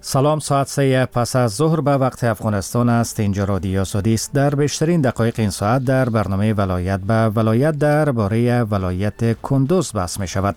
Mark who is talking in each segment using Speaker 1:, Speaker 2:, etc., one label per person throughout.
Speaker 1: سلام، ساعت 3 پس از ظهر به وقت افغانستان است. اینجا رادیو آزادی است. در بیشترین دقایق این ساعت در برنامه ولایت به ولایت درباره ولایت کندوز بحث می شود.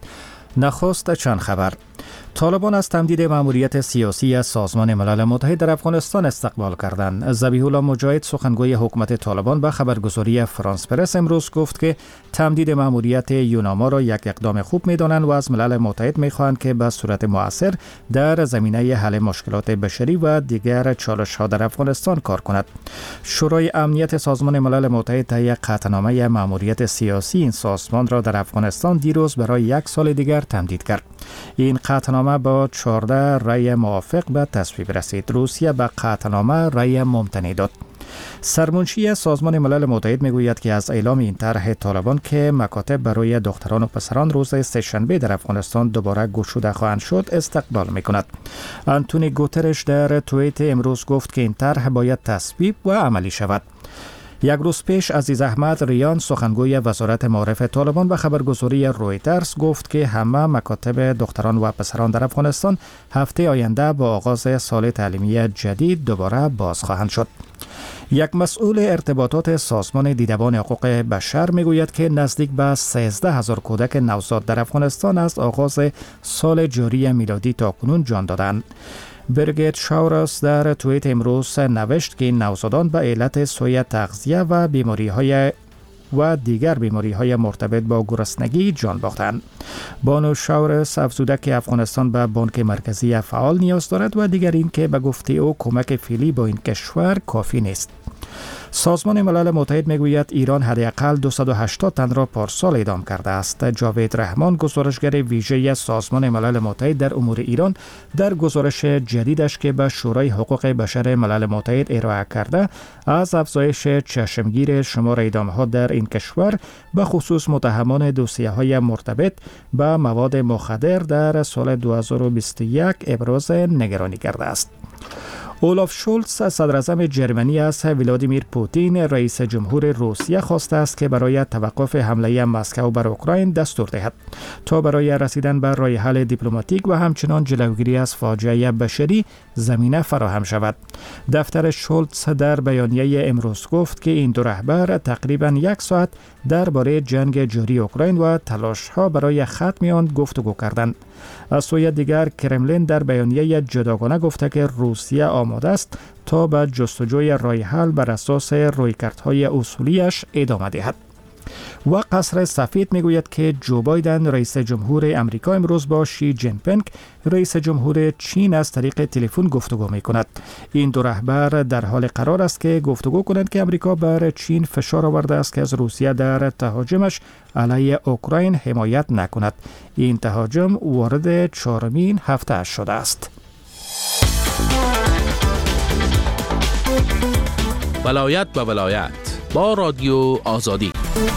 Speaker 1: نخست چند خبر. طالبان از تمدید مأموریت سیاسی از سازمان ملل متحد در افغانستان استقبال کردند. ذبیح الله مجاهد سخنگوی حکومت طالبان به خبرگزاری فرانس پرس امروز گفت که تمدید مأموریت یوناما را یک اقدام خوب می‌دانند و از ملل متحد می‌خواهند که به صورت مؤثر در زمینه حل مشکلات بشری و دیگر چالش‌ها در افغانستان کار کند. شورای امنیت سازمان ملل متحد طی قطعنامه مأموریت سیاسی این سازمان را در افغانستان دیروز برای یک سال دیگر تمدید کرد. این قطعنامه با 14 رأی موافق به تصویب رسید. روسیه به قطعنامه رأی ممتنع داد. سرمنشی سازمان ملل متحد میگوید که از اعلام این طرح طالبان که مکاتب برای دختران و پسران روز سه‌شنبه در افغانستان دوباره گشوده خواهند شد استقبال میکند. آنتونی گوترش در توییت امروز گفت که این طرح باید تصویب و عملی شود. یک روز پیش عزیز احمد ریان سخنگوی وزارت معارف طالبان به خبرگزاری رویترز گفت که همه مکاتب دختران و پسران در افغانستان هفته آینده با آغاز سال تعلیمی جدید دوباره باز خواهند شد. یک مسئول ارتباطات سازمان دیدبان حقوق بشر میگوید که نزدیک به 13,000 کودک نوزاد در افغانستان از آغاز سال جاری میلادی تا کنون جان دادند. برگیت شاورس در توییت امروز نوشت که این نوزادان به علت سوء تغذیه و بیماری‌های و دیگر بیماری‌های مرتبط با گرسنگی جان باختند. بانو شاورس افزوده که افغانستان به بانک مرکزی فعال نیاز دارد و دیگر این که به گفته او کمک فعلی با این کشور کافی نیست. سازمان ملل متحد میگوید ایران حداقل 280 تن را پارسال اعدام کرده است. جاوید رحمان گزارشگر ویژه سازمان ملل متحد در امور ایران در گزارش جدیدش که به شورای حقوق بشر ملل متحد ارائه کرده از افزایش چشمگیر شمار اعدام‌ها در این کشور به خصوص متهمان دوسیه‌های مرتبط به مواد مخدر در سال 2021 ابراز نگرانی کرده است. اولاف شولز صدر اعظم جرمنی از ولادیمیر پوتین رئیس جمهور روسیه خواسته است که برای توقف حمله مسکو بر اوکراین دستور دهد تا برای رسیدن به راه حل دیپلماتیک و همچنان جلوگیری از فاجعه بشری زمینه فراهم شود. دفتر شولز در بیانیه امروز گفت که این دو رهبر تقریباً یک ساعت درباره جنگ جاری اوکراین و تلاش‌ها برای ختم آن گفتگو کردند. از سوی دیگر کرملین در بیانیه جداگانه گفته که روسیه آماده است تا به جستجوی راه حل بر اساس رویکردهای اصولیش ادامه دهد. و قصر سفید میگوید که جو بایدن رئیس جمهور امریکا امروز با شی جین پینگ رئیس جمهور چین از طریق تلفن گفتگو می کند. این دو رهبر در حال قرار است که گفتگو کنند که امریکا بر چین فشار آورده است که از روسیه در تهاجمش علیه اوکراین حمایت نکند. این تهاجم وارد 4مین هفته شده است.
Speaker 2: ولایت به ولایت با رادیو آزادی.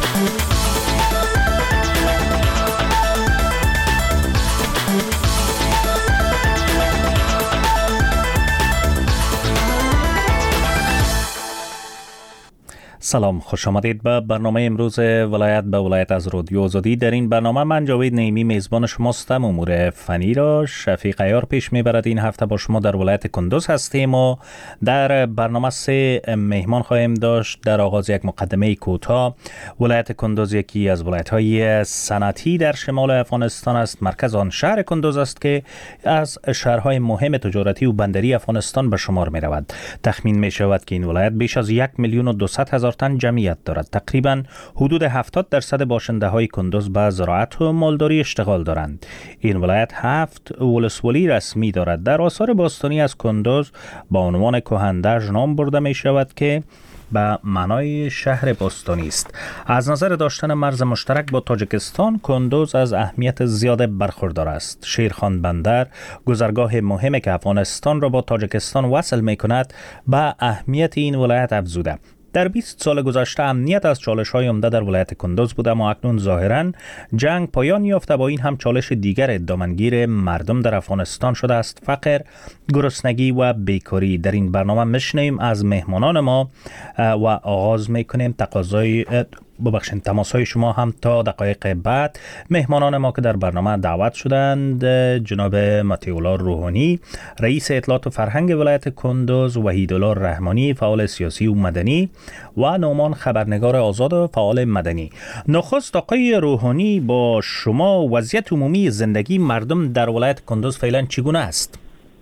Speaker 3: سلام، خوش آمدید به برنامه امروز ولایت به ولایت از رادیو آزادی. در این برنامه من جاوید نعیمی میزبان شماستم. امور فنی را شفیق عیار پیش میبرد. این هفته با شما در ولایت کندوز هستیم و در برنامه 3 مهمان خواهیم داشت. در آغاز یک مقدمه کوتاه. ولایت کندوز یکی از ولایت‌های صنعتی در شمال افغانستان است. مرکز آن شهر کندوز است که از شهرهای مهم تجارتی و بندری افغانستان به شمار می‌رود. تخمین می‌شود که این ولایت بیش از 1,200,000 تن جمعیت دارد. تقریباً حدود 70% باشنده های کندوز به زراعت و مالداری اشتغال دارند. این ولایت 7 ولسوالی رسمی دارد. در آثار باستانی از کندوز با عنوان کهندج نام برده می شود که به معنای شهر باستانی است. از نظر داشتن مرز مشترک با تاجیکستان، کندوز از اهمیت زیاد برخوردار است. شیرخان بندر، گذرگاه مهمی که افغانستان را با تاجیکستان وصل می کند، به اهمیت این ولایت افزوده. در 20 سال گذشته امنیت از چالش‌های عمده در ولایت کندوز بوده، اما اکنون ظاهراً جنگ پایان یافته. با این هم چالش دیگر دامنگیر مردم در افغانستان شده است: فقر، گرسنگی و بیکاری. در این برنامه میشنویم از مهمانان ما و آغاز میکنیم ببخشید تماس‌های شما هم تا دقایق بعد. مهمانان ما که در برنامه دعوت شدند جناب مطیع‌الله روحانی رئیس اطلاعات و فرهنگ ولایت کندوز، وحیدالله رحمانی فعال سیاسی و مدنی و نومان خبرنگار آزاد و فعال مدنی. نخست آقای روحانی، با شما وضعیت عمومی زندگی مردم در ولایت کندوز فعلا چگونه است؟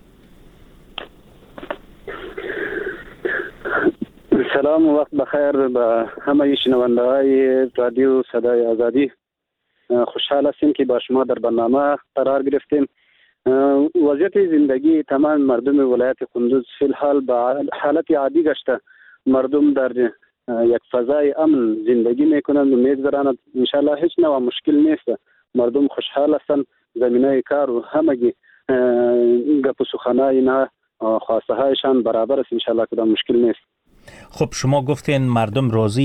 Speaker 4: سلام و وقت بخیر به همه شنونده‌های رادیو صدای آزادی. خوشحال هستیم که با شما در برنامه قرار گرفتیم. وضعیت زندگی تمام مردم ولایت کندوز فی الحال به حالت عادی گشته. مردم در یک فضای امن زندگی میکنند و میگذرانند. انشالله هیچ نوع مشکل نیست. مردم خوشحال هستند. زمینه کار و همگی گپ و سخنای نه خواسته هایشان برابر است. انشالله کدام مشکل نیست.
Speaker 3: خب شما گفتین مردم راضی